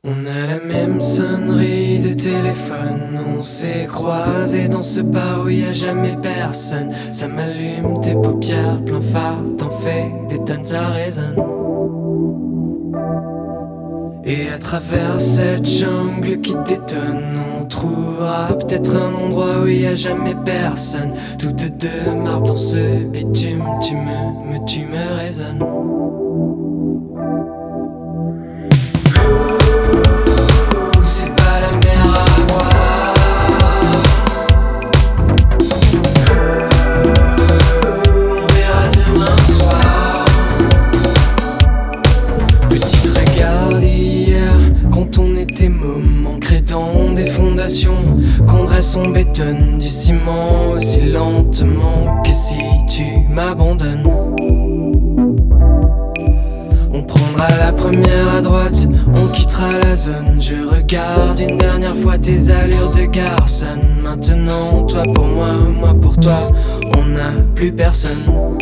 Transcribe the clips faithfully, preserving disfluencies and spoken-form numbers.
On a la même sonnerie de téléphone. On s'est croisés dans ce bar où y a jamais personne. Ça m'allume tes paupières, plein phare, t'en fais des tonnes, ça résonne. Et à travers cette jungle qui détonne, on trouvera peut-être un endroit où y a jamais personne. Toutes deux marbre dans ce bitume, tu me, me, tu me résonnes. Ancré dans des fondations qu'on dresse, on bétonne du ciment aussi lentement que si tu m'abandonnes. On prendra la première à droite, on quittera la zone. Je regarde une dernière fois tes allures de garçon. Maintenant, toi pour moi, moi pour toi, on n'a plus personne.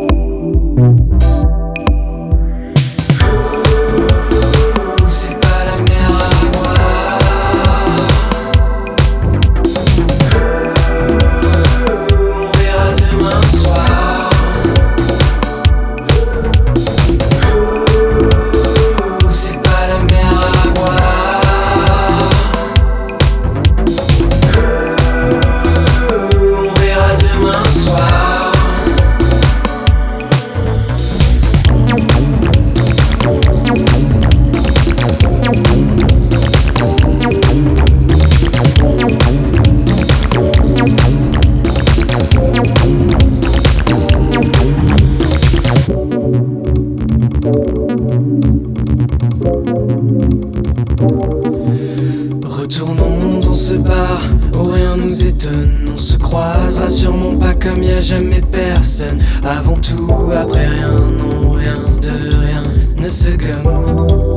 Retournons dans ce bar où rien nous étonne. On se croisera sûrement pas comme y a jamais personne. Avant tout, après rien, non, rien de rien ne se gomme.